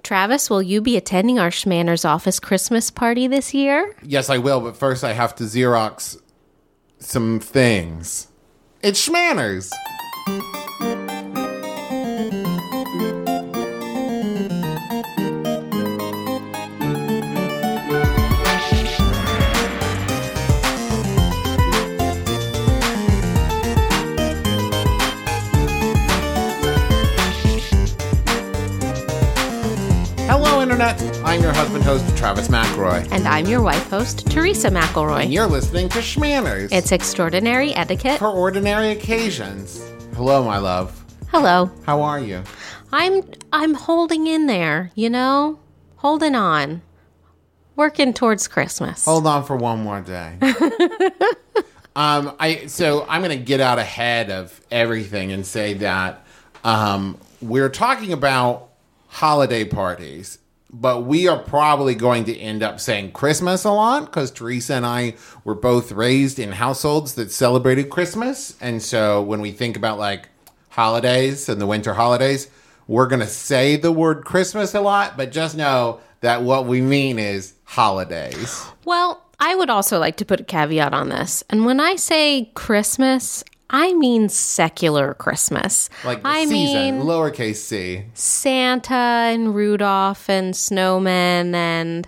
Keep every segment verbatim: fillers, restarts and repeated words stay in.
Travis, will you be attending our Schmanner's Office Christmas party this year? Yes, I will, but first I have to Xerox some things. It's Schmanner's. Hello, Internet. I'm your husband host, Travis McElroy. And I'm your wife host, Teresa McElroy. And you're listening to Schmanners. It's extraordinary etiquette for ordinary occasions. Hello, my love. Hello. How are you? I'm I'm holding in there, you know? Holding on. Working towards Christmas. Hold on for one more day. um, I so I'm going to get out ahead of everything and say that um, we're talking about holiday parties, but we are probably going to end up saying Christmas a lot because Teresa and I were both raised in households that celebrated Christmas. And so when we think about like holidays and the winter holidays, we're going to say the word Christmas a lot, but just know that what we mean is holidays. Well, I would also like to put a caveat on this. And when I say Christmas, I mean secular Christmas. Like the I season, mean lowercase c. Santa and Rudolph and snowmen and,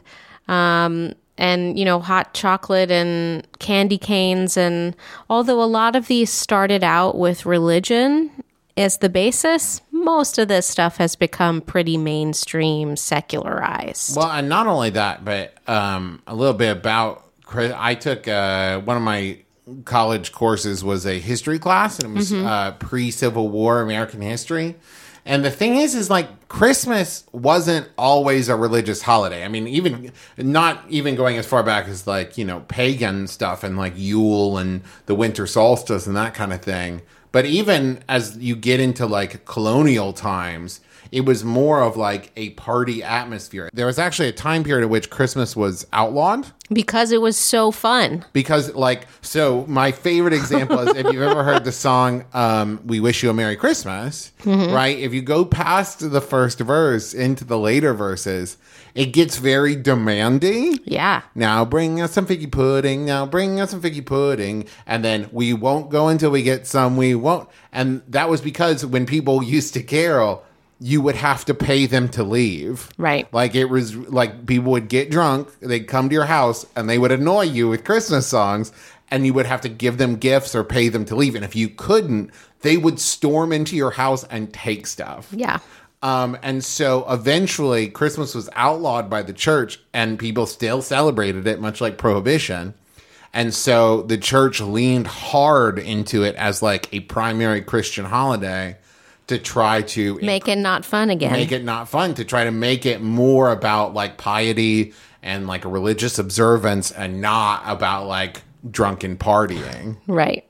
um, and, you know, hot chocolate and candy canes. And although a lot of these started out with religion as the basis, most of this stuff has become pretty mainstream secularized. Well, and not only that, but um, a little bit about, I took uh, one of my college courses was a history class, and it was mm-hmm. uh, pre-Civil War American history. And the thing is, is like Christmas wasn't always a religious holiday. I mean, even not even going as far back as like, you know, pagan stuff and like Yule and the winter solstice and that kind of thing. But even as you get into like colonial times, it was more of like a party atmosphere. There was actually a time period in which Christmas was outlawed. Because it was so fun. Because like, so my favorite example is if you've ever heard the song, um, We Wish You a Merry Christmas, mm-hmm. right? If you go past the first verse into the later verses, it gets very demanding. Yeah. Now bring us some figgy pudding. Now bring us some figgy pudding. And then we won't go until we get some. We won't. And that was because when people used to carol, you would have to pay them to leave. Right. Like it was like people would get drunk, they'd come to your house and they would annoy you with Christmas songs and you would have to give them gifts or pay them to leave. And if you couldn't, they would storm into your house and take stuff. Yeah. Um, and so eventually Christmas was outlawed by the church and people still celebrated it, much like Prohibition. And so the church leaned hard into it as like a primary Christian holiday to try to make it not fun again. Make it not fun, to try to make it more about like piety and like a religious observance and not about like drunken partying. Right.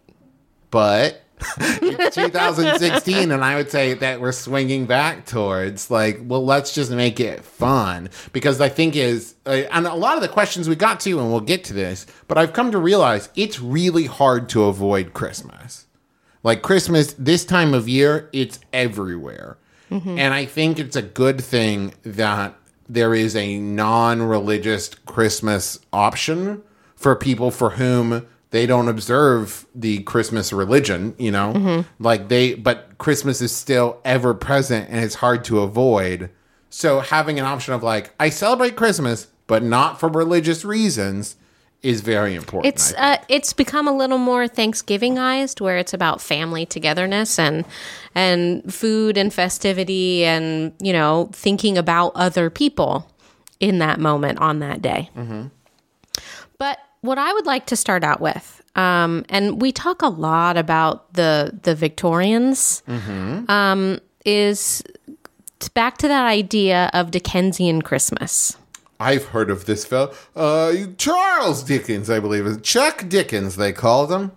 But it's two thousand sixteen and I would say that we're swinging back towards like, well, let's just make it fun. Because I think is, uh, and a lot of the questions we got to, and we'll get to this, but I've come to realize it's really hard to avoid Christmas. Like Christmas, this time of year, it's everywhere. Mm-hmm. And I think it's a good thing that there is a non-religious Christmas option for people for whom they don't observe the Christmas religion, you know? Mm-hmm. Like they, but Christmas is still ever present and it's hard to avoid. So having an option of like, I celebrate Christmas, but not for religious reasons, is very important. It's uh, it's become a little more Thanksgivingized, where it's about family togetherness and and food and festivity and, you know, thinking about other people in that moment on that day. Mm-hmm. But what I would like to start out with, um, and we talk a lot about the the Victorians, mm-hmm. um, is back to that idea of Dickensian Christmas. I've heard of this fellow. Uh, Charles Dickens, I believe. Is Chuck Dickens, they called him.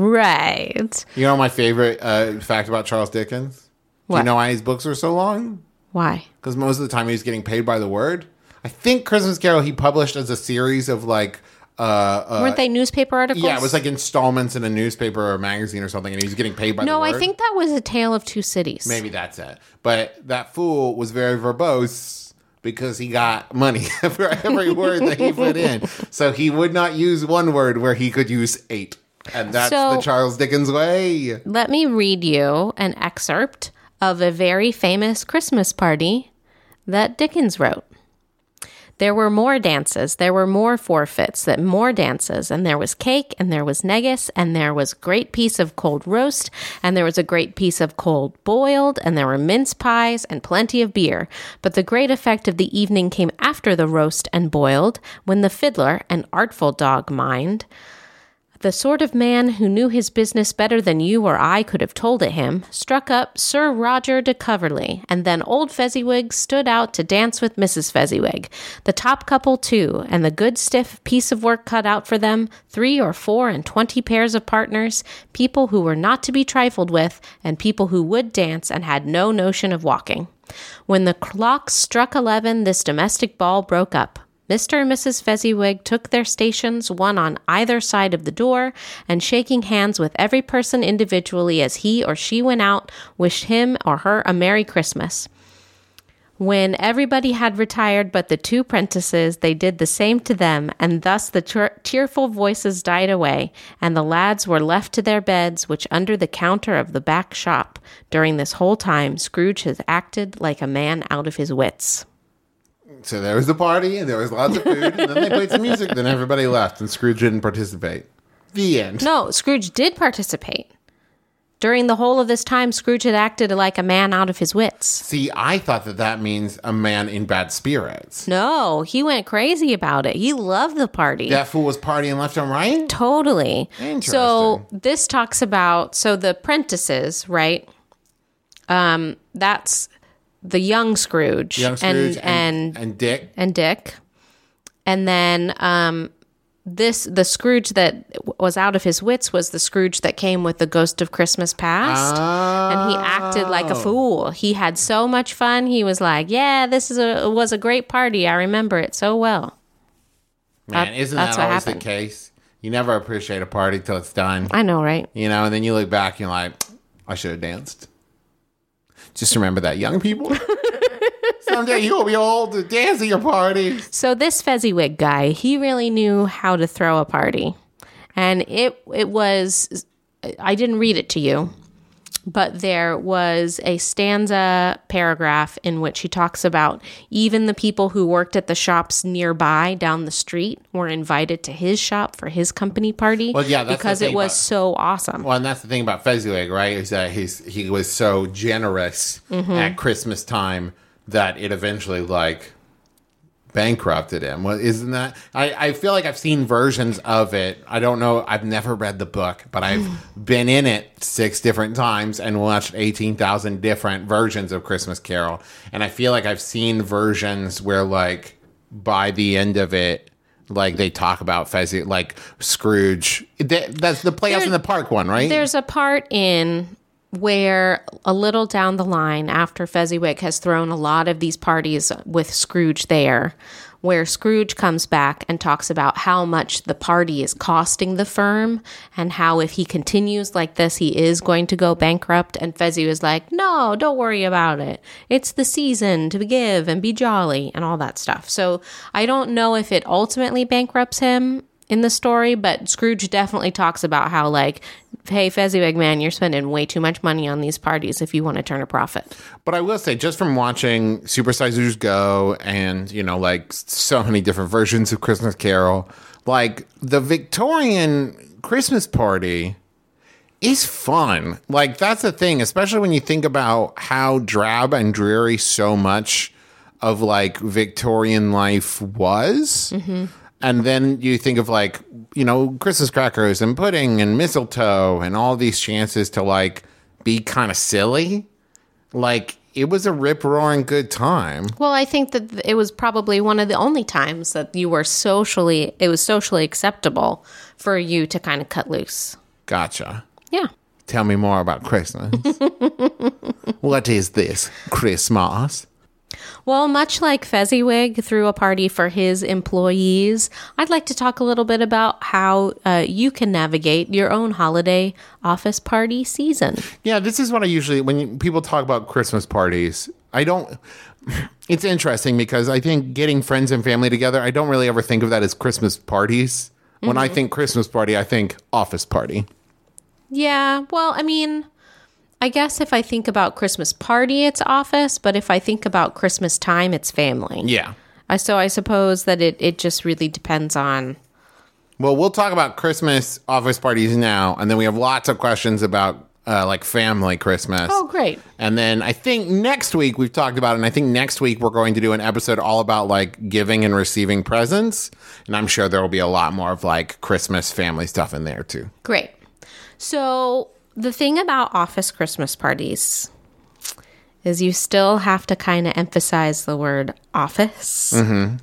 Right. You know my favorite uh, fact about Charles Dickens? What? Do you know why his books are so long? Why? Because most of the time he was getting paid by the word. I think Christmas Carol he published as a series of like... Uh, uh, Weren't they newspaper articles? Yeah, it was like installments in a newspaper or a magazine or something, and he was getting paid by no, the word. No, I think that was A Tale of Two Cities. Maybe that's it. But that fool was very verbose, because he got money for every word that he put in. So he would not use one word where he could use eight. And that's So- the Charles Dickens way. Let me read you an excerpt of a very famous Christmas party that Dickens wrote. There were more dances, there were more forfeits, that more dances, and there was cake, and there was negus, and there was a great piece of cold roast, and there was a great piece of cold boiled, and there were mince pies, and plenty of beer. But the great effect of the evening came after the roast and boiled, when the fiddler, an artful dog mind, the sort of man who knew his business better than you or I could have told it him, struck up Sir Roger de Coverley, and then old Fezziwig stood out to dance with Missus Fezziwig, the top couple too, and the good stiff piece of work cut out for them, three or four and twenty pairs of partners, people who were not to be trifled with, and people who would dance and had no notion of walking. When the clock struck eleven, this domestic ball broke up. Mister and Missus Fezziwig took their stations, one on either side of the door, and shaking hands with every person individually as he or she went out, wished him or her a Merry Christmas. When everybody had retired but the two prentices, they did the same to them, and thus the cheer- cheerful voices died away, and the lads were left to their beds, which under the counter of the back shop. During this whole time, Scrooge has acted like a man out of his wits. So there was a party, and there was lots of food, and then they played some music, then everybody left, and Scrooge didn't participate. The end. No, Scrooge did participate. During the whole of this time, Scrooge had acted like a man out of his wits. See, I thought that that means a man in bad spirits. No, he went crazy about it. He loved the party. That fool was partying left and right? Totally. Interesting. So this talks about, so the prentices, right? Um, that's the young Scrooge, Young Scrooge and, and, and, and Dick. and Dick. And then um, this the Scrooge that was out of his wits was the Scrooge that came with the Ghost of Christmas Past. Oh. And he acted like a fool. He had so much fun. He was like, yeah, this is a was a great party. I remember it so well. Man, That- isn't that's that what always happened. the case? You never appreciate a party till it's done. I know, right? You know, and then you look back and you're like, I should have danced. Just remember that, young people. Someday you'll be old to dance at your party. So this Fezziwig guy, he really knew how to throw a party. And it it was, I didn't read it to you, but there was a stanza paragraph in which he talks about even the people who worked at the shops nearby down the street were invited to his shop for his company party. Well, yeah, that's the because thing it was about- so awesome. Well, and that's the thing about Fezziwig, right? Is that he's he was so generous Mm-hmm. at Christmas time that it eventually like bankrupted him. Well, isn't that? I, I feel like I've seen versions of it. I don't know. I've never read the book, but I've been in it six different times and watched eighteen thousand different versions of Christmas Carol. And I feel like I've seen versions where like by the end of it, like they talk about Fezziwig, like Scrooge. That, that's the Playhouse There- in the Park one, right? There's a part in where a little down the line, after Fezziwig has thrown a lot of these parties with Scrooge there, where Scrooge comes back and talks about how much the party is costing the firm and how if he continues like this, he is going to go bankrupt. And Fezzi was like, no, don't worry about it. It's the season to give and be jolly and all that stuff. So I don't know if it ultimately bankrupts him in the story, but Scrooge definitely talks about how like, hey, Fezziwig, man, you're spending way too much money on these parties if you want to turn a profit. But I will say, just from watching Super Sizers Go and, you know, like so many different versions of Christmas Carol, like the Victorian Christmas party is fun. Like, that's the thing, especially when you think about how drab and dreary so much of like Victorian life was. Mm-hmm. And then you think of like, you know, Christmas crackers and pudding and mistletoe and all these chances to like be kind of silly. Like, it was a rip-roaring good time. Well, I think that it was probably one of the only times that you were socially, it was socially acceptable for you to kind of cut loose. Gotcha. Yeah. Tell me more about Christmas. What is this Christmas? Well, much like Fezziwig threw a party for his employees, I'd like to talk a little bit about how uh, you can navigate your own holiday office party season. Yeah, this is what I usually, when you, people talk about Christmas parties, I don't. It's interesting because I think getting friends and family together, I don't really ever think of that as Christmas parties. Mm-hmm. When I think Christmas party, I think office party. Yeah, well, I mean, I guess if I think about Christmas party, it's office, but if I think about Christmas time, it's family. Yeah. I, so I suppose that it, it just really depends on... Well, we'll talk about Christmas office parties now, and then we have lots of questions about uh, like family Christmas. Oh, great. And then I think next week we've talked about it, and I think next week we're going to do an episode all about like giving and receiving presents, and I'm sure there will be a lot more of like Christmas family stuff in there too. Great. So the thing about office Christmas parties is you still have to kind of emphasize the word office. Mm-hmm.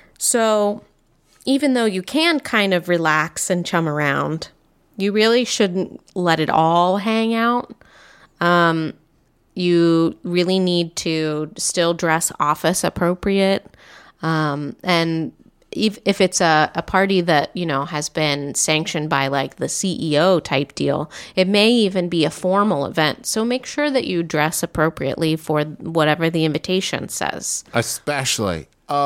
So even though you can kind of relax and chum around, you really shouldn't let it all hang out. Um, you really need to still dress office appropriate. Um, and if, if it's a, a party that, you know, has been sanctioned by like the C E O type deal, it may even be a formal event. So make sure that you dress appropriately for whatever the invitation says. Especially,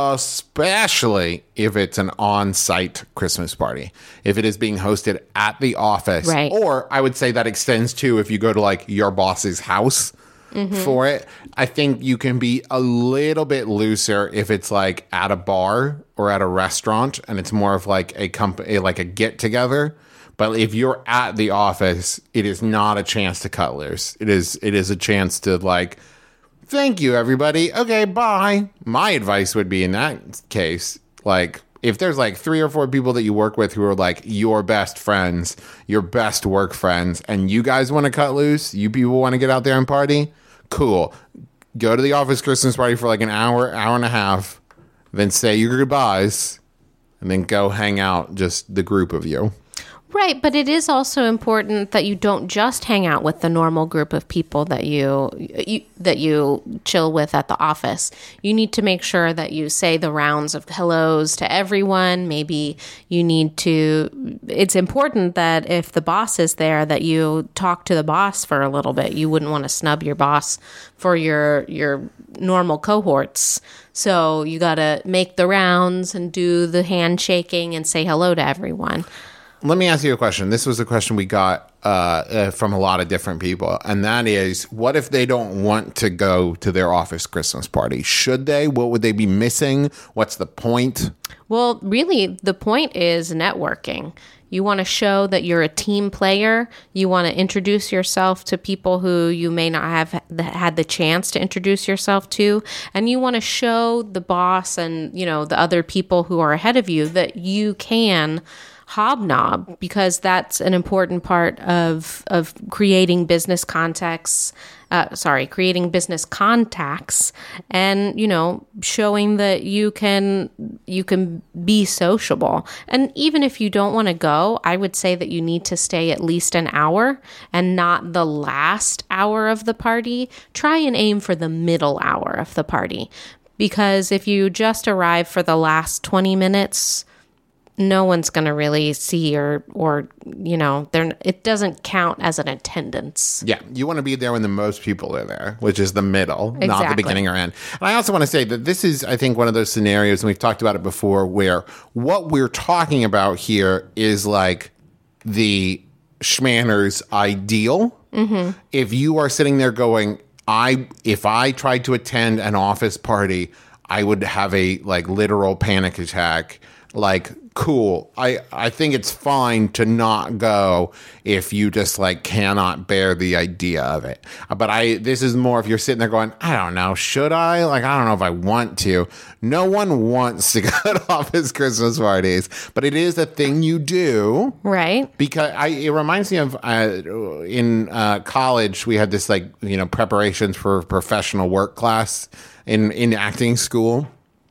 especially if it's an on-site Christmas party. If it is being hosted at the office. Right. Or I would say that extends to if you go to like your boss's house. Mm-hmm. For it, I think you can be a little bit looser if it's like at a bar or at a restaurant, and it's more of like a company, like a get together. But if you're at the office, it is not a chance to cut loose. It is, it is a chance to like, thank you, everybody. Okay, bye. My advice would be in that case, like, if there's like three or four people that you work with who are like your best friends, your best work friends, and you guys want to cut loose, you people want to get out there and party, cool. Go to the office Christmas party for like an hour, hour and a half, then say your goodbyes, and then go hang out, just the group of you. Right, but it is also important that you don't just hang out with the normal group of people that you, you that you chill with at the office. You need to make sure that you say the rounds of hellos to everyone. Maybe you need to, it's important that if the boss is there, that you talk to the boss for a little bit. You wouldn't want to snub your boss for your your normal cohorts. So you got to make the rounds and do the handshaking and say hello to everyone. Let me ask you a question. This was a question we got uh, uh, from a lot of different people, and that is, what if they don't want to go to their office Christmas party? Should they? What would they be missing? What's the point? Well, really, the point is networking. You want to show that you're a team player. You want to introduce yourself to people who you may not have had the chance to introduce yourself to. And you want to show the boss and, you know, the other people who are ahead of you that you can hobnob, because that's an important part of of creating business contacts. Uh, sorry, creating business contacts, and you know, showing that you can you can be sociable. And even if you don't want to go, I would say that you need to stay at least an hour and not the last hour of the party. Try and aim for the middle hour of the party, because if you just arrive for the last twenty minutes, no one's going to really see or, or you know, they're, it doesn't count as an attendance. Yeah, you want to be there when the most people are there, which is the middle, exactly. Not the beginning or end. And I also want to say that this is, I think, one of those scenarios, and we've talked about it before, where what we're talking about here is like the schmanner's ideal. Mm-hmm. If you are sitting there going, I, if I tried to attend an office party, I would have a like literal panic attack. Like, cool. I, I think it's fine to not go if you just like cannot bear the idea of it. But I, this is more if you're sitting there going, I don't know, should I? Like, I don't know if I want to. No one wants to go to office Christmas parties, but it is a thing you do. Right. Because I, it reminds me of uh, in uh, college, we had this like, you know, preparations for professional work class in, in acting school.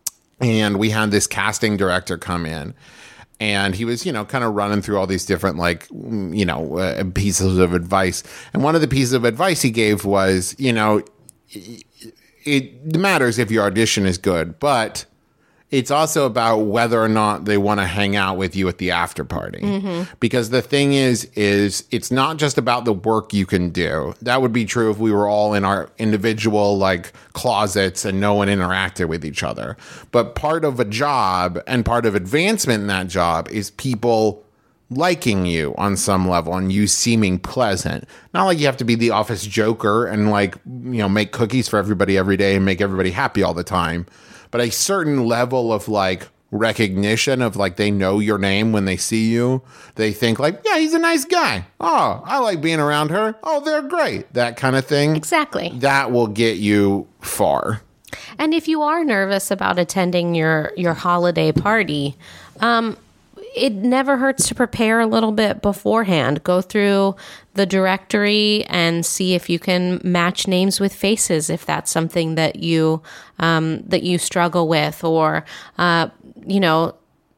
And we had this casting director come in, and he was, you know, kind of running through all these different, like, you know, uh, pieces of advice. And one of the pieces of advice he gave was, you know, it, it matters if your audition is good, but it's also about whether or not they want to hang out with you at the after party. Mm-hmm. Because the thing is, is it's not just about the work you can do. That would be true if we were all in our individual like closets and no one interacted with each other. But part of a job and part of advancement in that job is people liking you on some level and you seeming pleasant. Not like you have to be the office joker and like, you know, make cookies for everybody every day and make everybody happy all the time. But a certain level of like recognition of like they know your name when they see you. They think like, yeah, he's a nice guy. Oh, I like being around her. Oh, they're great. That kind of thing. Exactly. That will get you far. And if you are nervous about attending your, your holiday party, um, it never hurts to prepare a little bit beforehand. Go through the directory and see if you can match names with faces, if that's something that you um, that you struggle with, or uh, you know,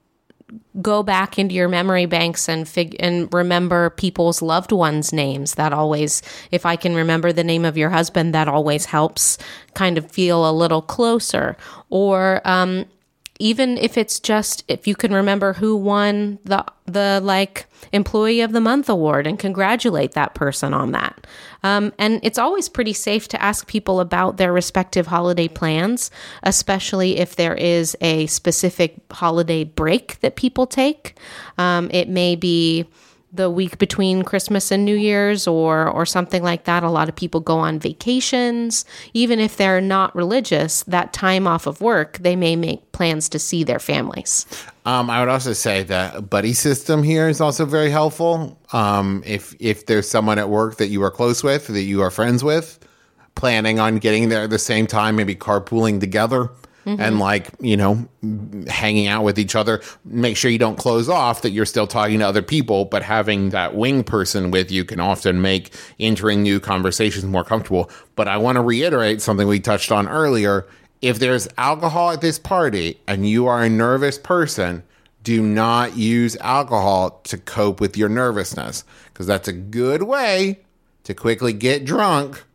go back into your memory banks and fig- and remember people's loved ones' names. That always, if I can remember the name of your husband, that always helps kind of feel a little closer. Or um, even if it's just, if you can remember who won the, the like employee of the month award and congratulate that person on that. Um, and it's always pretty safe to ask people about their respective holiday plans, especially if there is a specific holiday break that people take. Um, it may be the week between Christmas and New Year's or or something like that. A lot of people go on vacations. Even if they're not religious, that time off of work, they may make plans to see their families. Um, I would also say that a buddy system here is also very helpful. Um, if if there's someone at work that you are close with, that you are friends with, planning on getting there at the same time, maybe carpooling together. Mm-hmm. And like, you know, hanging out with each other. Make sure you don't close off, that you're still talking to other people, but having that wing person with you can often make entering new conversations more comfortable. But I want to reiterate something we touched on earlier. If there's alcohol at this party and you are a nervous person, do not use alcohol to cope with your nervousness, because that's a good way to quickly get drunk.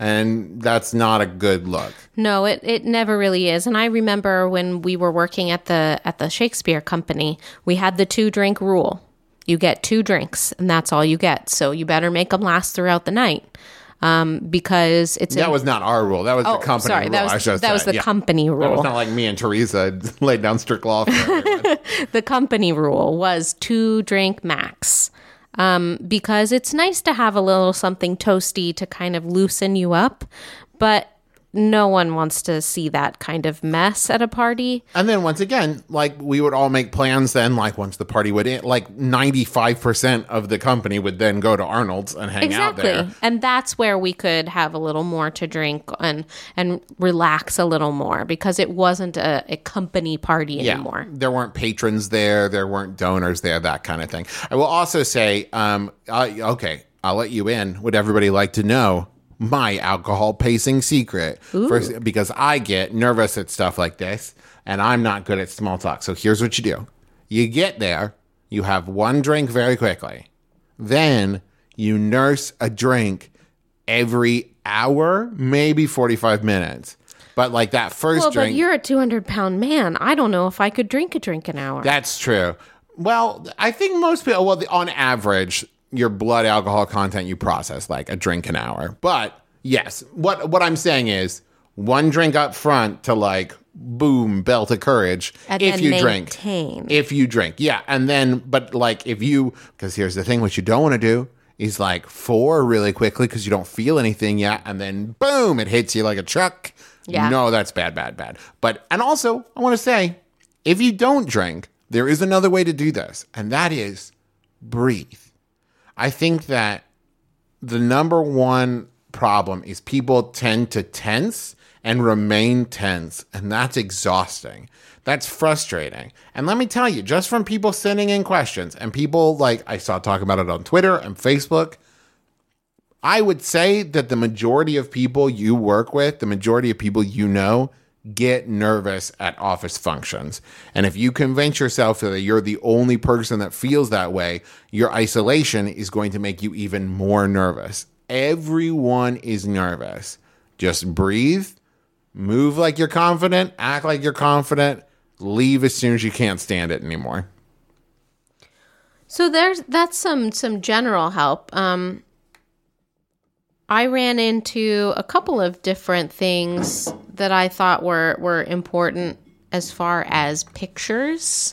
And that's not a good look. No, it, it never really is. And I remember when we were working at the at the Shakespeare Company, we had the two drink rule. You get two drinks, and that's all you get. So you better make them last throughout the night, um, because it's that a, was not our rule. That was oh, the company sorry, rule. That was, I should that say. was the yeah. company rule. That was not like me and Teresa laid down strict law for everyone. The company rule was two drink max. Um, because it's nice to have a little something toasty to kind of loosen you up, but no one wants to see that kind of mess at a party. And then once again, like we would all make plans then, like once the party would end, like ninety-five percent of the company would then go to Arnold's and hang exactly. out there. And that's where we could have a little more to drink and, and relax a little more, because it wasn't a, a company party Yeah. anymore. There weren't patrons there. There weren't donors there, that kind of thing. I will also say, um, uh, okay, I'll let you in. Would everybody like to know my alcohol pacing secret? First, because I get nervous at stuff like this and I'm not good at small talk. So here's what you do. You get there, you have one drink very quickly. Then you nurse a drink every hour, maybe forty-five minutes. But like that first Well, drink. but you're a two hundred pound man. I don't know if I could drink a drink an hour. That's true. Well, I think most people, well, the, on average, your blood alcohol content you process like a drink an hour. But yes, what what I'm saying is one drink up front to like boom, belt of courage And if then you maintain. drink. If you drink. Yeah. And then, but like if you, because here's the thing, what you don't want to do is like four really quickly because you don't feel anything yet. And then boom, it hits you like a truck. Yeah. No, that's bad, bad, bad. But, and also, I want to say, if you don't drink, there is another way to do this, and that is breathe. I think that the number one problem is people tend to tense and remain tense, and that's exhausting. That's frustrating. And let me tell you, just from people sending in questions and people like I saw talking about it on Twitter and Facebook, I would say that the majority of people you work with, the majority of people you know, get nervous at office functions. And if you convince yourself that you're the only person that feels that way, your isolation is going to make you even more nervous. Everyone is nervous. Just breathe, move like you're confident, act like you're confident, leave as soon as you can't stand it anymore. So there's that's some some general help. Um, I ran into a couple of different things that I thought were were important as far as pictures,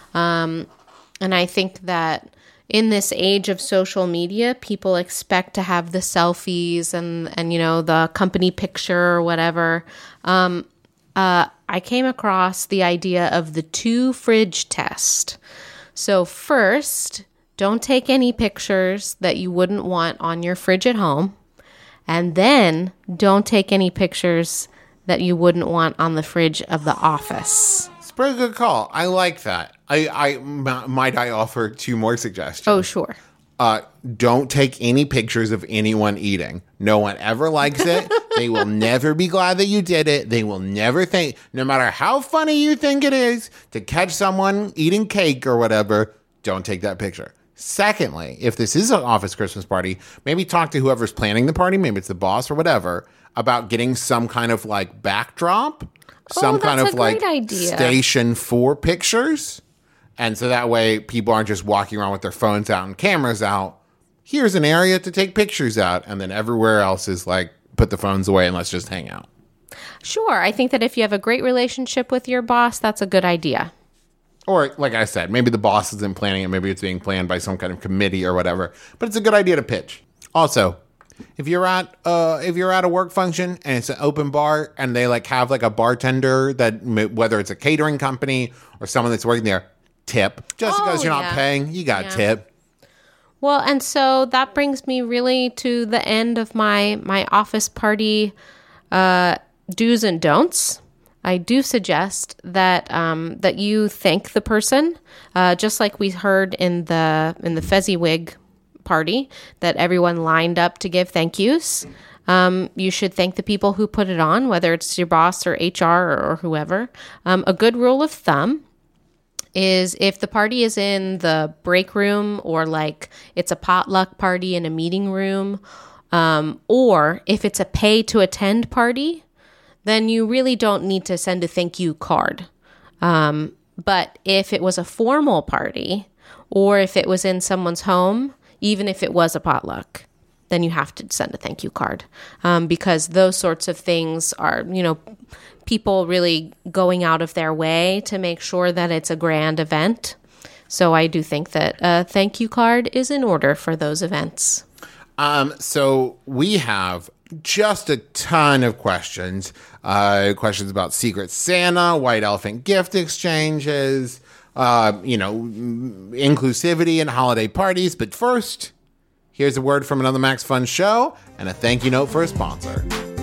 um, and I think that in this age of social media, people expect to have the selfies and and you know the company picture or whatever. Um, uh, I came across the idea of the two fridge test. So first, don't take any pictures that you wouldn't want on your fridge at home. And then don't take any pictures that you wouldn't want on the fridge of the office. It's a pretty good call. I like that. I, I m- might I offer two more suggestions? Oh, sure. Uh, don't take any pictures of anyone eating. No one ever likes it. They will never be glad that you did it. They will never think, no matter how funny you think it is to catch someone eating cake or whatever, don't take that picture. Secondly, if this is an office Christmas party, maybe talk to whoever's planning the party, maybe it's the boss or whatever, about getting some kind of like backdrop, some oh, kind that's of a like great idea. station for pictures. And so that way people aren't just walking around with their phones out and cameras out. Here's an area to take pictures out. And then everywhere else is like, put the phones away and let's just hang out. Sure. I think that if you have a great relationship with your boss, that's a good idea. Or like I said, maybe the boss isn't planning it. Maybe it's being planned by some kind of committee or whatever. But it's a good idea to pitch. Also, if you're at uh, if you're at a work function and it's an open bar and they like have like a bartender that whether it's a catering company or someone that's working there, tip. Just Oh, because you're not yeah. paying, you got Yeah. tip. Well, and so that brings me really to the end of my my office party uh, do's and don'ts. I do suggest that um, that you thank the person, uh, just like we heard in the in the Fezziwig party, that everyone lined up to give thank yous. Um, you should thank the people who put it on, whether it's your boss or H R or, or whoever. Um, a good rule of thumb is if the party is in the break room or like it's a potluck party in a meeting room, um, or if it's a pay to attend party, then you really don't need to send a thank you card. Um, but if it was a formal party or if it was in someone's home, even if it was a potluck, then you have to send a thank you card, um, because those sorts of things are, you know, people really going out of their way to make sure that it's a grand event. So I do think that a thank you card is in order for those events. Um, so we have just a ton of questions. Uh, questions about Secret Santa, White Elephant gift exchanges, uh, you know, inclusivity in holiday parties. But first, here's a word from another Max Fun show and a thank you note for a sponsor.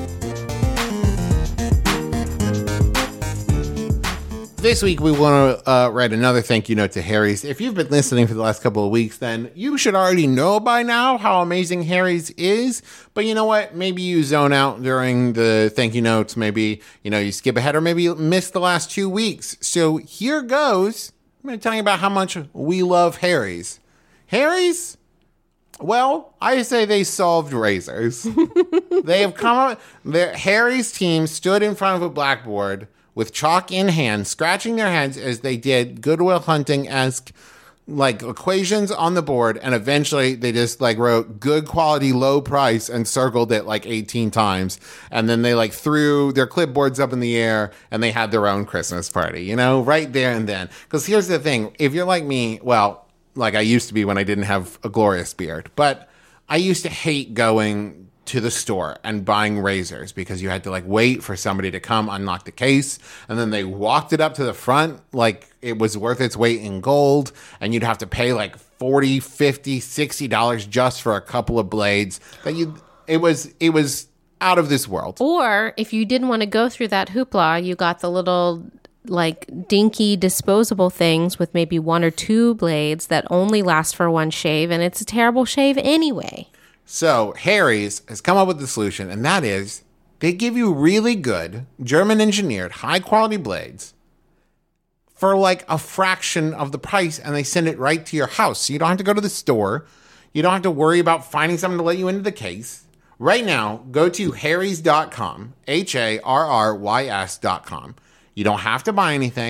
This week, we want to uh, write another thank you note to Harry's. If you've been listening for the last couple of weeks, then you should already know by now how amazing Harry's is. But you know what? Maybe you zone out during the thank you notes. Maybe, you know, you skip ahead or maybe you miss the last two weeks. So here goes. I'm going to tell you about how much we love Harry's. Harry's? Well, I say they solved razors. They have come up. Their, Harry's team stood in front of a blackboard with chalk in hand, scratching their heads as they did Good Will Hunting-esque like equations on the board, and eventually they just like wrote good quality, low price and circled it like eighteen times. And then they like threw their clipboards up in the air and they had their own Christmas party, you know, right there and then. Because here's the thing, if you're like me, well, like I used to be when I didn't have a glorious beard, but I used to hate going to the store and buying razors because you had to like wait for somebody to come unlock the case, and then they walked it up to the front like it was worth its weight in gold, and you'd have to pay like forty, fifty, sixty dollars just for a couple of blades that you it was it was out of this world. Or if you didn't want to go through that hoopla, you got the little like dinky disposable things with maybe one or two blades that only last for one shave, and it's a terrible shave anyway. So Harry's has come up with the solution, and that is they give you really good German-engineered, high-quality blades for like a fraction of the price, and they send it right to your house. So you don't have to go to the store. You don't have to worry about finding someone to let you into the case. Right now, go to harrys dot com, H A R R Y S dot com. You don't have to buy anything,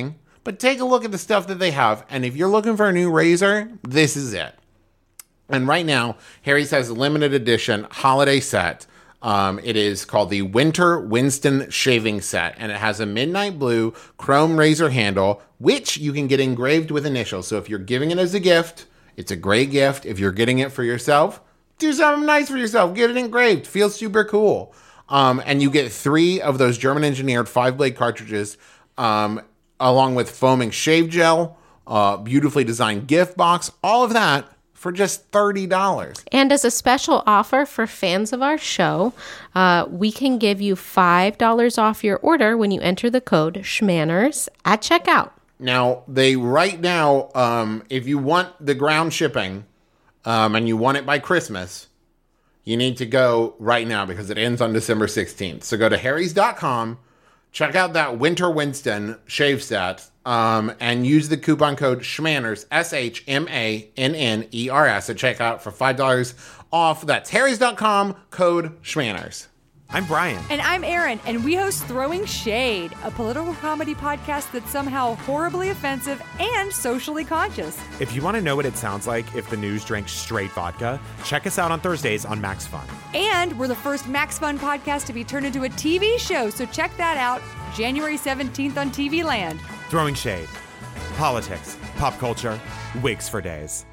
But take a look at the stuff that they have. And if you're looking for a new razor, this is it. And right now, Harry's has a limited edition holiday set. Um, it is called the Winter Winston Shaving Set, and it has a midnight blue chrome razor handle, which you can get engraved with initials. So if you're giving it as a gift, it's a great gift. If you're getting it for yourself, do something nice for yourself. Get it engraved. Feels super cool. Um, and you get three of those German-engineered five-blade cartridges, um, along with foaming shave gel, uh, beautifully designed gift box, all of that for just thirty dollars. And as a special offer for fans of our show, uh, we can give you five dollars off your order when you enter the code SCHMANNERS at checkout. Now, they right now, um, if you want the ground shipping um, and you want it by Christmas, you need to go right now because it ends on December sixteenth. So go to harrys dot com, check out that Winter Winston shave set, um, and use the coupon code SCHMANNERS, S H M A N N E R S, at checkout for five dollars off. That's harrys dot com, code SCHMANNERS. I'm Brian. And I'm Erin, and we host Throwing Shade, a political comedy podcast that's somehow horribly offensive and socially conscious. If you want to know what it sounds like if the news drank straight vodka, check us out on Thursdays on Max Fun. And we're the first Max Fun podcast to be turned into a T V show, so check that out January seventeenth on T V Land. Throwing Shade. Politics, pop culture, wigs for days.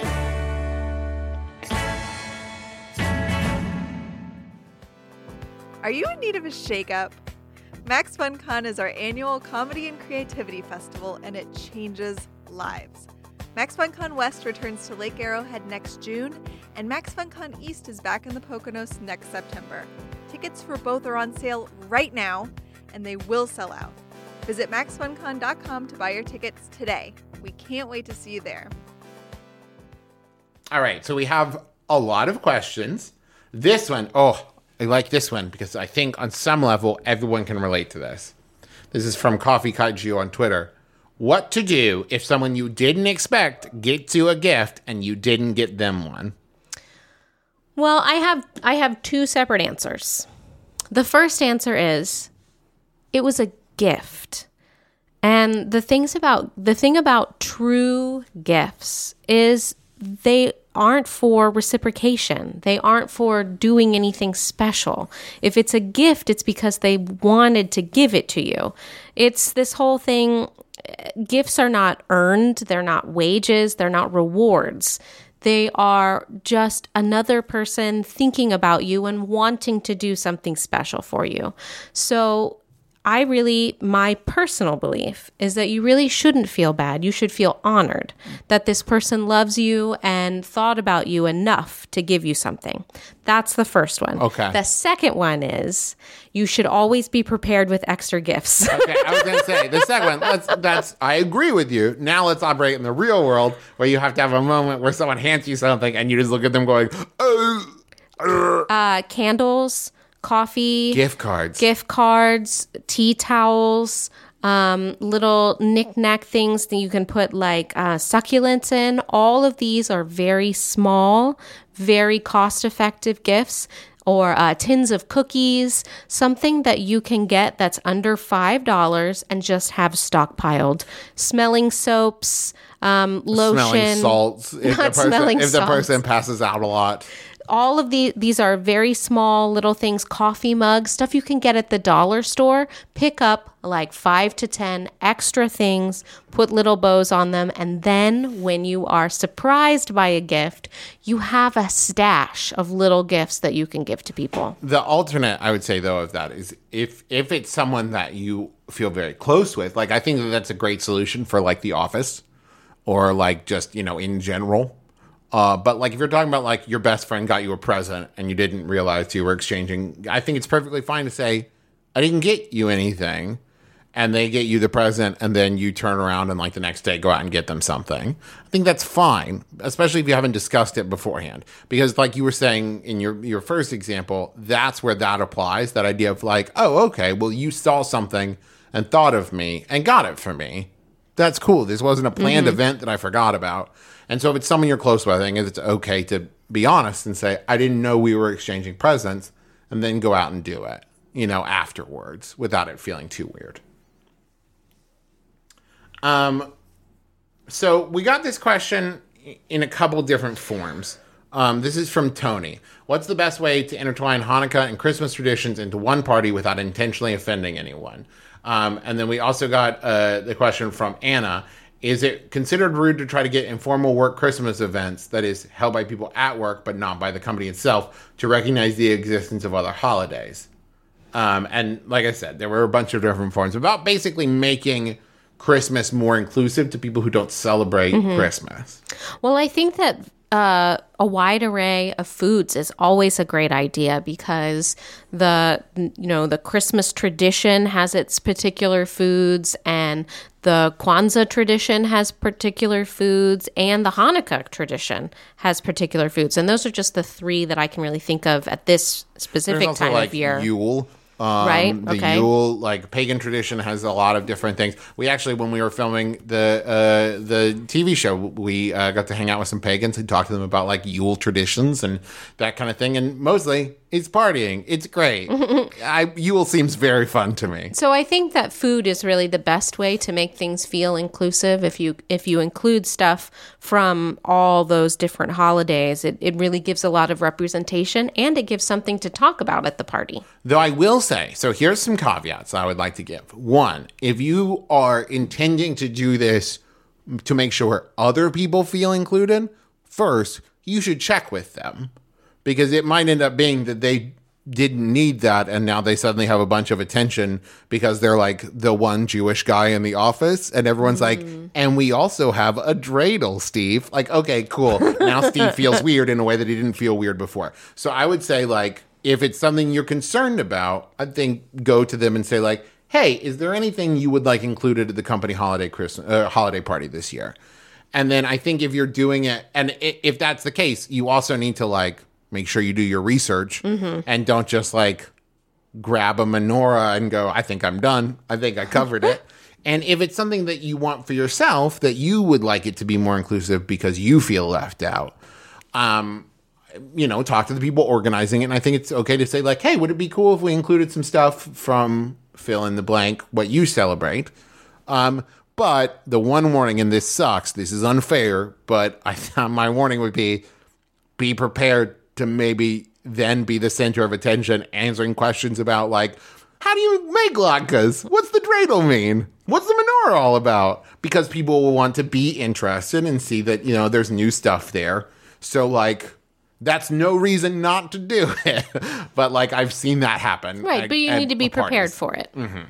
Are you in need of a shakeup? Max FunCon is our annual comedy and creativity festival, and it changes lives. Max FunCon West returns to Lake Arrowhead next June, and Max FunCon East is back in the Poconos next September. Tickets for both are on sale right now, and they will sell out. Visit max fun con dot com to buy your tickets today. We can't wait to see you there. All right, so we have a lot of questions. This one, oh, I like this one because I think on some level everyone can relate to this. This is from Coffee Kaiju on Twitter. What to do if someone you didn't expect gets you a gift and you didn't get them one? Well, I have I have two separate answers. The first answer is it was a gift. And the things about the thing about true gifts is they aren't for reciprocation. They aren't for doing anything special. If it's a gift, it's because they wanted to give it to you. It's this whole thing. Gifts are not earned. They're not wages. They're not rewards. They are just another person thinking about you and wanting to do something special for you. So I really, my personal belief is that you really shouldn't feel bad. You should feel honored that this person loves you and thought about you enough to give you something. That's the first one. Okay. The second one is you should always be prepared with extra gifts. Okay, I was going to say, the second one, let's, that's, I agree with you. Now let's operate in the real world where you have to have a moment where someone hands you something and you just look at them going, oh. Uh, candles. Coffee, Gift cards. gift cards, tea towels, um, little knick-knack things that you can put like uh, succulents in. All of these are very small, very cost-effective gifts. Or uh, tins of cookies, something that you can get that's under five dollars and just have stockpiled. Smelling soaps, um, lotion. Smelling salts. If, the Not person, smelling if the salts. person passes out a lot. All of the, these are very small little things, coffee mugs, stuff you can get at the dollar store. Pick up like five to ten extra things, put little bows on them, and then when you are surprised by a gift, you have a stash of little gifts that you can give to people. The alternate, I would say, though, of that is if if it's someone that you feel very close with, like I think that that's a great solution for like The Office or like just, you know, in general. Uh, but like if you're talking about like your best friend got you a present and you didn't realize you were exchanging, I think it's perfectly fine to say, I didn't get you anything. And they get you the present and then you turn around and like the next day go out and get them something. I think that's fine, especially if you haven't discussed it beforehand. Because like you were saying in your, your first example, that's where that applies. That idea of like, oh, okay, well, you saw something and thought of me and got it for me. That's cool. This wasn't a planned mm-hmm. event that I forgot about. And so if it's someone you're close with, I think it's okay to be honest and say, I didn't know we were exchanging presents, and then go out and do it, you know, afterwards without it feeling too weird. Um, so we got this question in a couple different forms. Um, this is from Tony. What's the best way to intertwine Hanukkah and Christmas traditions into one party without intentionally offending anyone? Um, and then we also got uh, the question from Anna. Is it considered rude to try to get informal work Christmas events, that is, held by people at work but not by the company itself, to recognize the existence of other holidays? Um, and like I said, there were a bunch of different forms about basically making Christmas more inclusive to people who don't celebrate mm-hmm. Christmas. Well, I think that uh, a wide array of foods is always a great idea because the, you know, the Christmas tradition has its particular foods, and the Kwanzaa tradition has particular foods, and the Hanukkah tradition has particular foods. And those are just the three that I can really think of at this specific There's also, time like, of year. Yule. Um, right. The okay. Yule, like, pagan tradition has a lot of different things. We actually, when we were filming the uh, the T V show, we uh, got to hang out with some pagans and talk to them about, like, Yule traditions and that kind of thing. And mostly, it's partying. It's great. I, Yule seems very fun to me. So I think that food is really the best way to make things feel inclusive. If you if you include stuff from all those different holidays, it, it really gives a lot of representation, and it gives something to talk about at the party. Though I will say, so here's some caveats I would like to give. One, if you are intending to do this to make sure other people feel included, first, you should check with them. Because it might end up being that they didn't need that, and now they suddenly have a bunch of attention because they're like the one Jewish guy in the office, and everyone's like, and we also have a dreidel, Steve. Like, okay, cool. Now Steve feels weird in a way that he didn't feel weird before. So I would say, like, if it's something you're concerned about, I think go to them and say, like, hey, is there anything you would like included at the company holiday Christmas uh, holiday party this year? And then I think if you're doing it, and if that's the case, you also need to, like, make sure you do your research mm-hmm. and don't just, like, grab a menorah and go, I think I'm done. I think I covered it. And if it's something that you want for yourself, that you would like it to be more inclusive because you feel left out, um, you know, talk to the people organizing it. And I think it's okay to say, like, hey, would it be cool if we included some stuff from fill in the blank, what you celebrate? Um, but the one warning, and this sucks, this is unfair, but I my warning would be, be prepared to maybe then be the center of attention, answering questions about, like, how do you make latkes? What's the dreidel mean? What's the menorah all about? Because people will want to be interested and see that, you know, there's new stuff there. So, like, that's no reason not to do it. But, like, I've seen that happen. Right, at, but you need to be prepared parties. for it. Mm-hmm.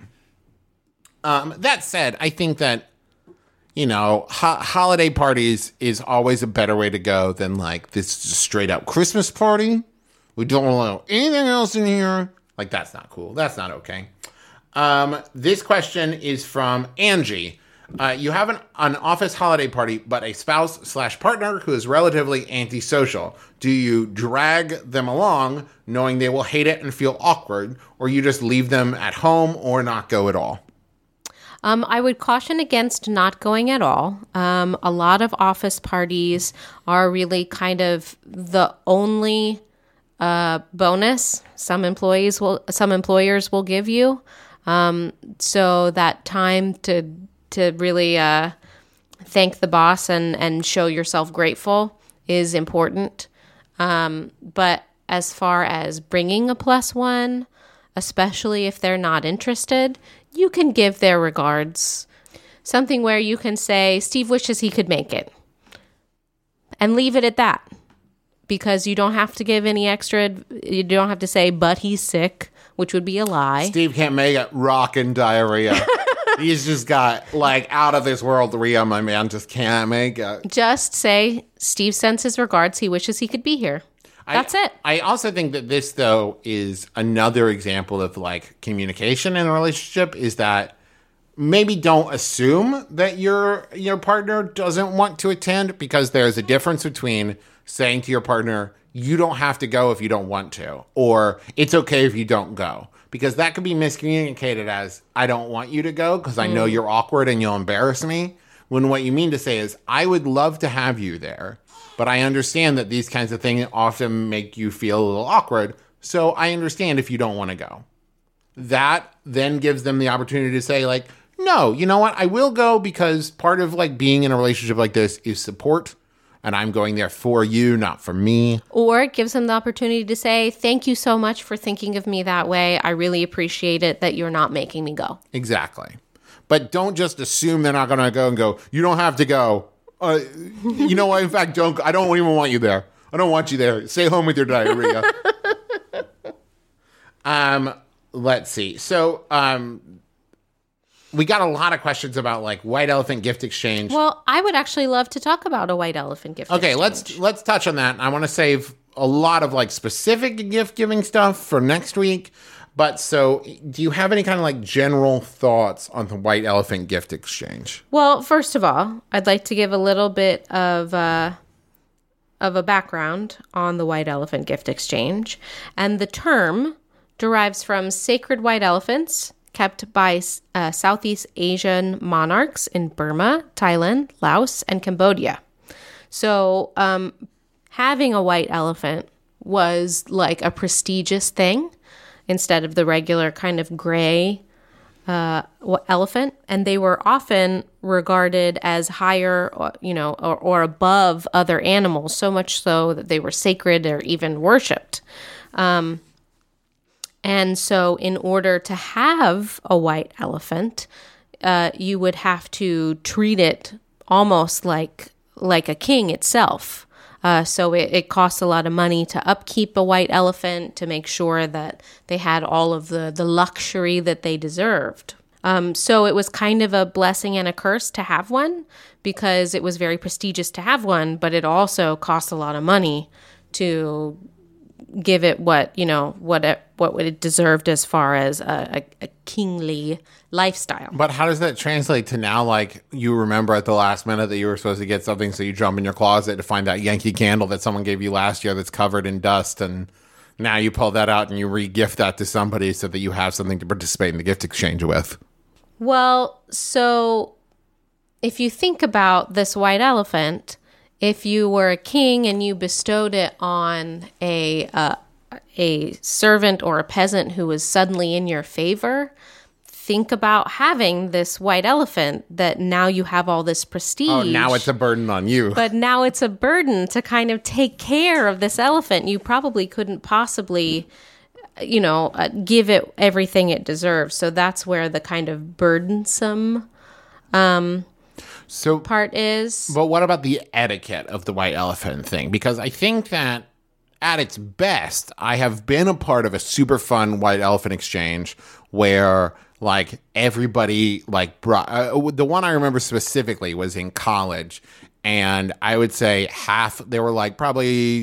Um, that said, I think that, you know, ho- holiday parties is always a better way to go than, like, this straight up Christmas party. We don't allow anything else in here. Like, that's not cool. That's not okay. Um, this question is from Angie. Uh, you have an, an office holiday party, but a spouse slash partner who is relatively antisocial. Do you drag them along knowing they will hate it and feel awkward, or you just leave them at home or not go at all? Um, I would caution against not going at all. Um, a lot of office parties are really kind of the only uh, bonus some employees will, some employers will give you. Um, so that time to to really uh, thank the boss and and show yourself grateful is important. Um, but as far as bringing a plus one, especially if they're not interested, you can give their regards. Something where you can say, Steve wishes he could make it. And leave it at that. Because you don't have to give any extra, you don't have to say, but he's sick, which would be a lie. Steve can't make it. Rockin' diarrhea. He's just got, like, out of this world Rhea, my man, just can't make it. Just say, Steve sends his regards. He wishes he could be here. That's I, it. I also think that this, though, is another example of, like, communication in a relationship, is that maybe don't assume that your your partner doesn't want to attend, because there's a difference between saying to your partner, you don't have to go if you don't want to, or it's okay if you don't go. Because that could be miscommunicated as, I don't want you to go because I know you're awkward and you'll embarrass me. When what you mean to say is, I would love to have you there, but I understand that these kinds of things often make you feel a little awkward, so I understand if you don't want to go. That then gives them the opportunity to say, like, No, you know what? I will go because part of like being in a relationship like this is support. And I'm going there for you, not for me. Or it gives them the opportunity to say, thank you so much for thinking of me that way. I really appreciate it that you're not making me go. Exactly. But don't just assume they're not going to go and go, you don't have to go. Uh, you know what? In fact, don't. I don't even want you there. I don't want you there. Stay home with your diarrhea. um, let's see. So, um, we got a lot of questions about like white elephant gift exchange. Well, I would actually love to talk about a white elephant gift Okay, exchange. let's let's touch on that. I want to save a lot of like specific gift giving stuff for next week. But so, do you have any kind of like general thoughts on the white elephant gift exchange? Well, first of all, I'd like to give a little bit of uh, of a background on the white elephant gift exchange. And the term derives from sacred white elephants kept by uh, Southeast Asian monarchs in Burma, Thailand, Laos, and Cambodia. So um, having a white elephant was like a prestigious thing instead of the regular kind of gray uh, elephant. And they were often regarded as higher, you know, or, or above other animals, so much so that they were sacred or even worshipped. Um And so in order to have a white elephant, uh, you would have to treat it almost like like a king itself. Uh, so it, it costs a lot of money to upkeep a white elephant, to make sure that they had all of the, the luxury that they deserved. Um, so it was kind of a blessing and a curse to have one, because it was very prestigious to have one, but it also cost a lot of money to give it what, you know, what it, what it deserved as far as a, a, a kingly lifestyle. But how does that translate to now, like, you remember at the last minute that you were supposed to get something, so you jump in your closet to find that Yankee candle that someone gave you last year that's covered in dust, and now you pull that out and you re-gift that to somebody so that you have something to participate in the gift exchange with? Well, so if you think about this white elephant, if you were a king and you bestowed it on a uh, a servant or a peasant who was suddenly in your favor, think about having this white elephant that now you have all this prestige. Oh, now it's a burden on you. But now it's a burden to kind of take care of this elephant. You probably couldn't possibly, you know, uh, give it everything it deserves. So that's where the kind of burdensome um, so part is. But what about the etiquette of the white elephant thing? Because I think that at its best, I have been a part of a super fun white elephant exchange where, like, everybody, like, brought... Uh, the one I remember specifically was in college, and I would say half... There were, like, probably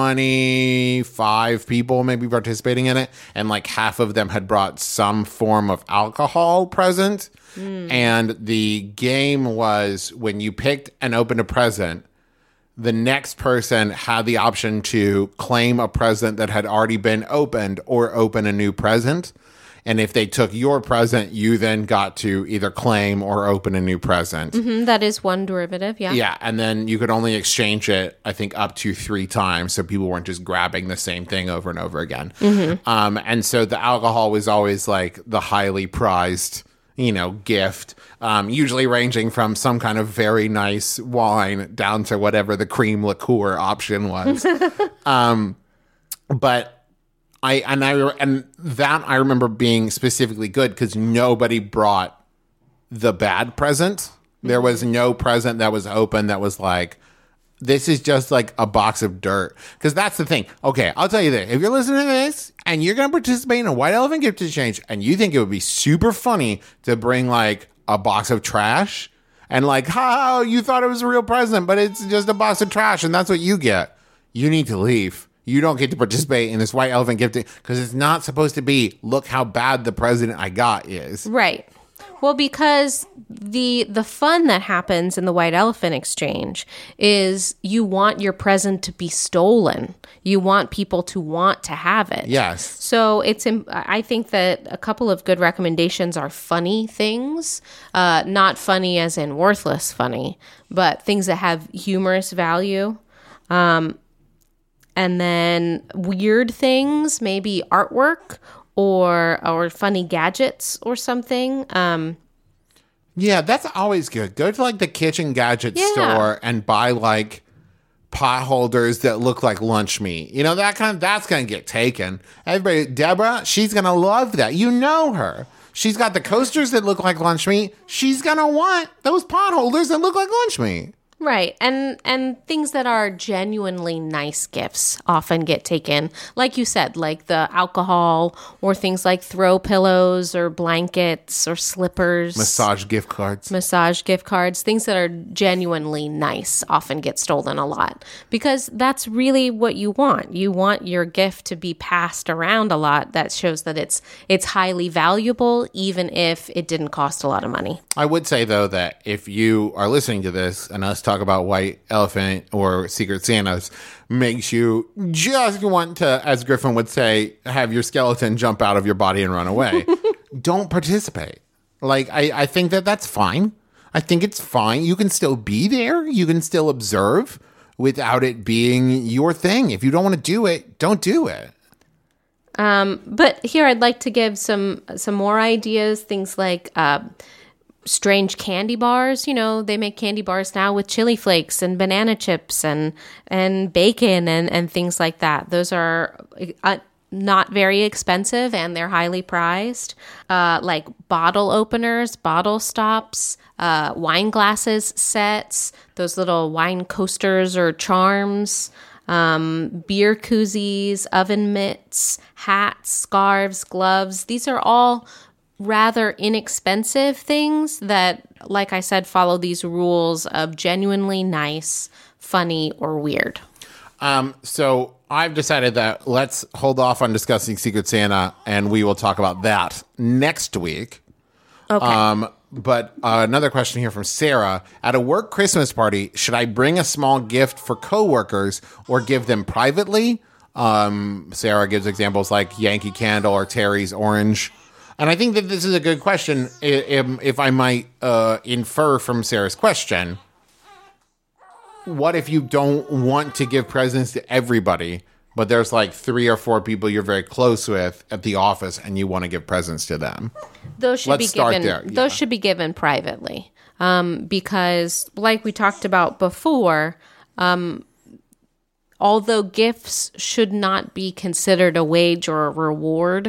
twenty-five people maybe participating in it, and, like, half of them had brought some form of alcohol present. Mm. And the game was when you picked and opened a present, the next person had the option to claim a present that had already been opened or open a new present. And if they took your present, you then got to either claim or open a new present. Mm-hmm, that is one derivative, yeah. Yeah, and then you could only exchange it, I think, up to three times, so people weren't just grabbing the same thing over and over again. Mm-hmm. Um, and so the alcohol was always like the highly prized, you know, gift, um, usually ranging from some kind of very nice wine down to whatever the cream liqueur option was. um, but I and I and that I remember being specifically good because nobody brought the bad present. There was no present that was open that was like, this is just like a box of dirt. Because that's the thing. Okay, I'll tell you this. If you're listening to this and you're going to participate in a white elephant gift exchange and you think it would be super funny to bring like a box of trash and like, how, oh, you thought it was a real present, but it's just a box of trash and that's what you get. You need to leave. You don't get to participate in this white elephant gift because it's not supposed to be, look how bad the president I got is. Right. Well, because the the fun that happens in the white elephant exchange is you want your present to be stolen. You want people to want to have it. Yes. So it's. I think that a couple of good recommendations are funny things, uh, not funny as in worthless funny, but things that have humorous value. Um, and then weird things, maybe artwork or or funny gadgets or something. Um, Yeah, that's always good. Go to like the kitchen gadget Yeah. store and buy like pot holders that look like lunch meat. You know, that kind of, that's going to get taken. Everybody, Deborah, she's going to love that. You know her. She's got the coasters that look like lunch meat. She's going to want those pot holders that look like lunch meat. Right. And and things that are genuinely nice gifts often get taken. Like you said, like the alcohol or things like throw pillows or blankets or slippers. Massage gift cards. Massage gift cards. Things that are genuinely nice often get stolen a lot because that's really what you want. You want your gift to be passed around a lot. That shows that it's it's highly valuable even if it didn't cost a lot of money. I would say, though, that if you are listening to this and us talk about White Elephant or Secret Santas makes you just want to, as Griffin would say, have your skeleton jump out of your body and run away, don't participate. Like, I, I think that that's fine. I think it's fine. You can still be there. You can still observe without it being your thing. If you don't want to do it, don't do it. Um, but here I'd like to give some some more ideas. Things like uh, strange candy bars. You know, they make candy bars now with chili flakes and banana chips and and bacon and, and things like that. Those are uh, not very expensive and they're highly prized. Uh, like bottle openers, bottle stops, uh, wine glasses sets, those little wine coasters or charms. Um, beer koozies, oven mitts, hats, scarves, gloves. These are all rather inexpensive things that, like I said, follow these rules of genuinely nice, funny, or weird. Um, so I've decided that let's hold off on discussing Secret Santa and we will talk about that next week. Okay. Um, but uh, another question here from Sarah. At a work Christmas party, should I bring a small gift for coworkers or give them privately? Um, Sarah gives examples like Yankee Candle or Terry's Orange. And I think that this is a good question, if, if I might uh, infer from Sarah's question. What if you don't want to give presents to everybody, but there's like three or four people you're very close with at the office and you want to give presents to them? Those should Let's be start given. there, yeah. Those should be given privately, um, because, like we talked about before, um, although gifts should not be considered a wage or a reward,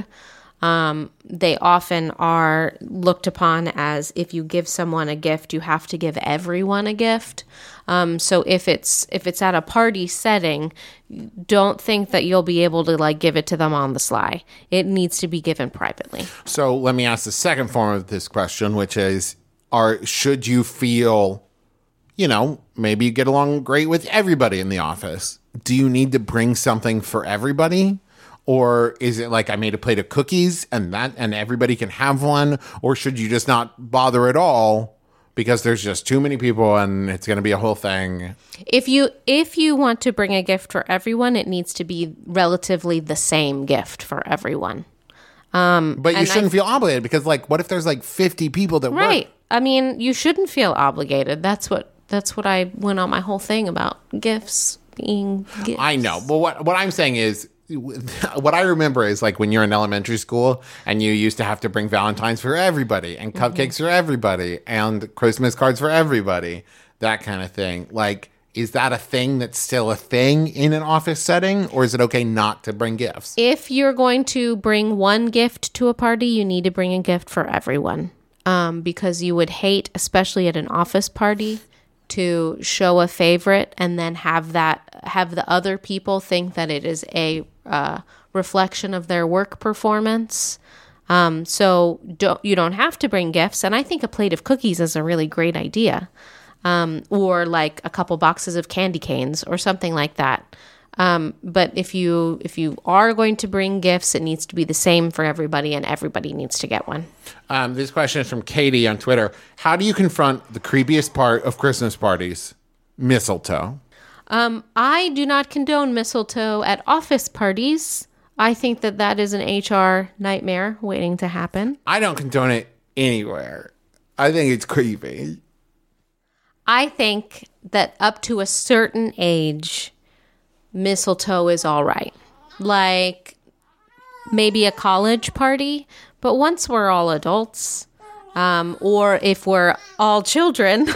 um, they often are looked upon as if you give someone a gift, you have to give everyone a gift. Um, so if it's if it's at a party setting, don't think that you'll be able to like give it to them on the sly. It needs to be given privately. So let me ask the second form of this question, which is, are should you feel, you know, maybe you get along great with everybody in the office. Do you need to bring something for everybody? Or is it like I made a plate of cookies and that and everybody can have one? Or should you just not bother at all because there's just too many people and it's going to be a whole thing? If you if you want to bring a gift for everyone, it needs to be relatively the same gift for everyone. Um, But you and shouldn't I- feel obligated because, like, what if there's like fifty people that right. work? I mean, you shouldn't feel obligated. That's what that's what I went on my whole thing about gifts being gifts. I know, but what what I'm saying is, what I remember is like when you're in elementary school and you used to have to bring Valentines for everybody and cupcakes mm-hmm. for everybody and Christmas cards for everybody, that kind of thing. Like, is that a thing that's still a thing in an office setting, or is it okay not to bring gifts? If you're going to bring one gift to a party, you need to bring a gift for everyone, um, because you would hate, especially at an office party, to show a favorite and then have that have the other people think that it is a uh, reflection of their work performance. Um, so don't, you don't have to bring gifts, and I think a plate of cookies is a really great idea, um, or like a couple boxes of candy canes or something like that. Um, but if you if you are going to bring gifts, it needs to be the same for everybody, and everybody needs to get one. Um, this question is from Katie on Twitter. How do you confront the creepiest part of Christmas parties? Mistletoe. Um, I do not condone mistletoe at office parties. I think that that is an H R nightmare waiting to happen. I don't condone it anywhere. I think it's creepy. I think that up to a certain age, mistletoe is all right. Like maybe a college party, but once we're all adults, Um, or if we're all children,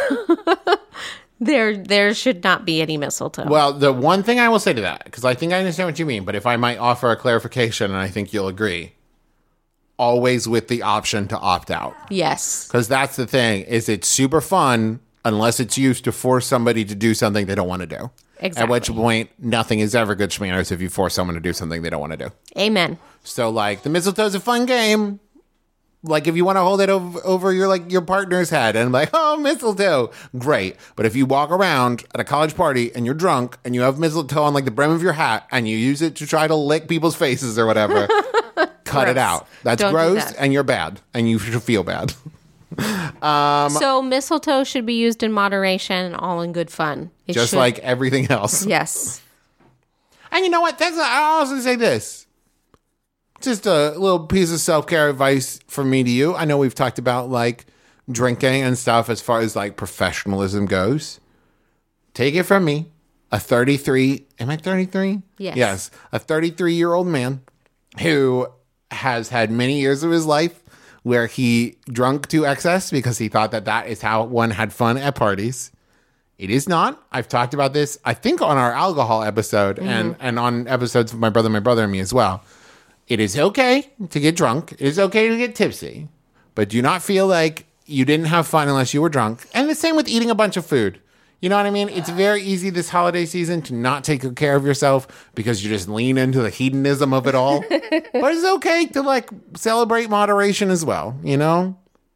there there should not be any mistletoe. Well, the one thing I will say to that, because I think I understand what you mean, but if I might offer a clarification, and I think you'll agree, always with the option to opt out. Yes. Because that's the thing, is it's super fun unless it's used to force somebody to do something they don't want to do. Exactly. At which point, nothing is ever good schmanners if you force someone to do something they don't want to do. Amen. So, like, the mistletoe's a fun game. Like, if you want to hold it over, over your, like, your partner's head and, like, oh, mistletoe, great. But if you walk around at a college party and you're drunk and you have mistletoe on, like, the brim of your hat and you use it to try to lick people's faces or whatever, cut it out. That's Don't do gross that. and you're bad and you should feel bad. So mistletoe should be used in moderation and all in good fun. It Just should- like everything else. Yes. And you know what? That's I'll also say this. Just a little piece of self-care advice from me to you. I know we've talked about like drinking and stuff as far as like professionalism goes. Take it from me, a thirty-three, am I thirty-three? Yes. Yes, a thirty-three-year-old man who has had many years of his life where he drunk to excess because he thought that that is how one had fun at parties. It is not. I've talked about this, I think, on our alcohol episode mm-hmm. and, and on episodes of My Brother, My Brother, and Me as well. It is okay to get drunk. It is okay to get tipsy. But do not feel like you didn't have fun unless you were drunk. And the same with eating a bunch of food. You know what I mean? It's very easy this holiday season to not take good care of yourself because you just lean into the hedonism of it all. But it's okay to, like, celebrate moderation as well, you know?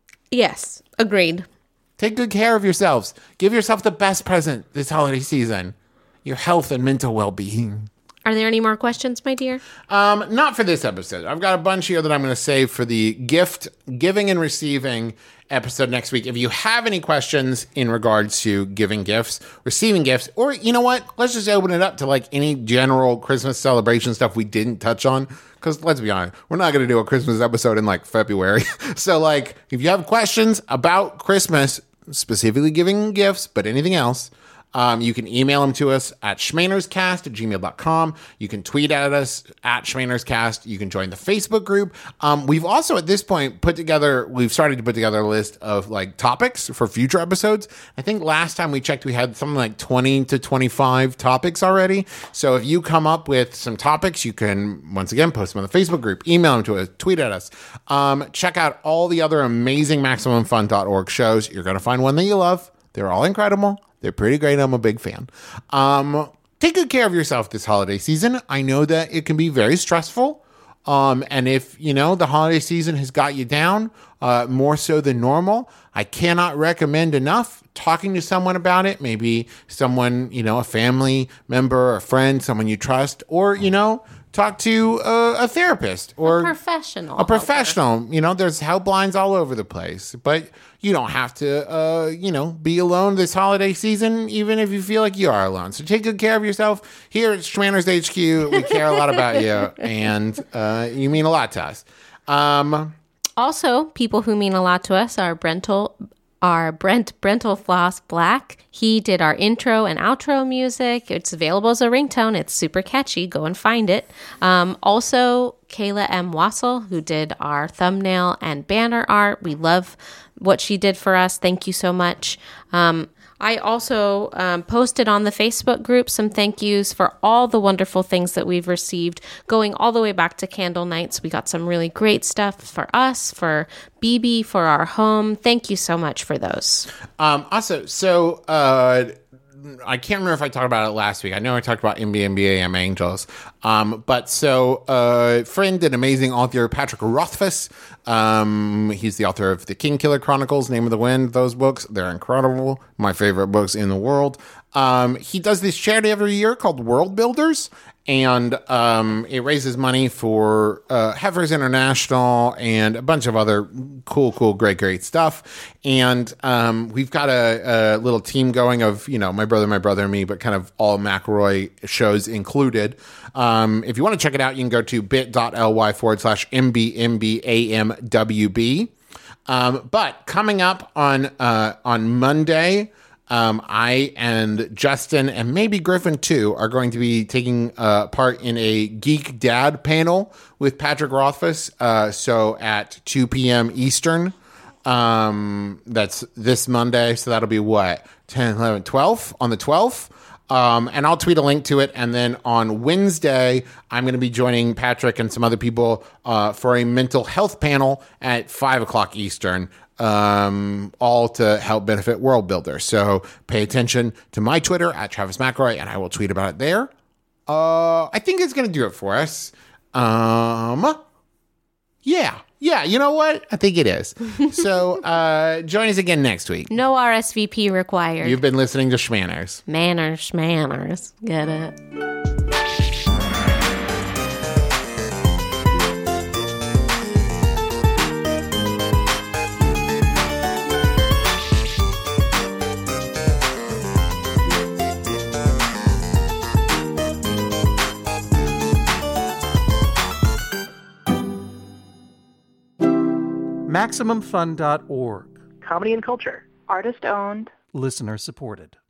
Yes. Agreed. Take good care of yourselves. Give yourself the best present this holiday season. Your health and mental well-being. Are there any more questions, my dear? Um, not for this episode. I've got a bunch here that I'm going to save for the gift giving and receiving episode next week. If you have any questions in regards to giving gifts, receiving gifts, or you know what? Let's just open it up to like any general Christmas celebration stuff we didn't touch on. Because let's be honest, we're not going to do a Christmas episode in like February. So like, if you have questions about Christmas, specifically giving gifts, but anything else, Um, you can email them to us at schmainerscast at gmail dot com. You can tweet at us at schmainerscast. You can join the Facebook group. Um, we've also at this point put together, we've started to put together a list of like topics for future episodes. I think last time we checked, we had something like twenty to twenty-five topics already. So if you come up with some topics, you can once again post them on the Facebook group, email them to us, tweet at us. Um, check out all the other amazing maximum fun dot org shows. You're going to find one that you love. They're all incredible. They're pretty great. I'm a big fan. Um, take good care of yourself this holiday season. I know that it can be very stressful. Um, and if, you know, the holiday season has got you down uh, more so than normal, I cannot recommend enough talking to someone about it. Maybe someone, you know, a family member, a friend, someone you trust, or, you know, talk to a, a therapist or a professional. A professional. Helper. You know, there's helplines all over the place, but you don't have to, uh, you know, be alone this holiday season, even if you feel like you are alone. So take good care of yourself. Here at Schmanners H Q, we care a lot about you, and uh, you mean a lot to us. Um, also, people who mean a lot to us are Brental, are Brent Brental Floss Black. He did our intro and outro music. It's available as a ringtone. It's super catchy. Go and find it. Um, also, Kayla M. Wassel, who did our thumbnail and banner art. We love what she did for us. Thank you so much. Um, I also um, posted on the Facebook group some thank yous for all the wonderful things that we've received, going all the way back to candle nights. We got some really great stuff for us, for B B, for our home. Thank you so much for those. Um, also, so uh, I can't remember if I talked about it last week. I know I talked about M B M B A M Angels. Um, but so uh, friend and amazing author Patrick Rothfuss, um, he's the author of The King Killer Chronicles, Name of the Wind, those books. They're incredible. My favorite books in the world. Um, he does this charity every year called World Builders. And um, it raises money for uh, Heifers International and a bunch of other cool, cool, great, great stuff. And um, we've got a, a little team going of, you know, My Brother, My Brother, and Me, but kind of all McElroy shows included. Um, if you want to check it out, you can go to bit.ly forward slash MBMBAMWB. Um, but coming up on uh, on Monday, Um, I and Justin and maybe Griffin too are going to be taking uh, part in a Geek Dad panel with Patrick Rothfuss. Uh, so at two p.m. Eastern. Um, that's this Monday. So that'll be what? ten, eleven, twelve on the twelfth. Um, and I'll tweet a link to it. And then on Wednesday, I'm going to be joining Patrick and some other people uh, for a mental health panel at five o'clock Eastern, um, all to help benefit World Builder. So pay attention to my Twitter at Travis McElroy, and I will tweet about it there. Uh, I think it's going to do it for us. Um, yeah. Yeah, you know what? I think it is. So uh, join us again next week. No R S V P required. You've been listening to Schmanners. Manners, schmanners. Get it? Maximum Fun dot org. Comedy and culture. Artist owned. Listener supported.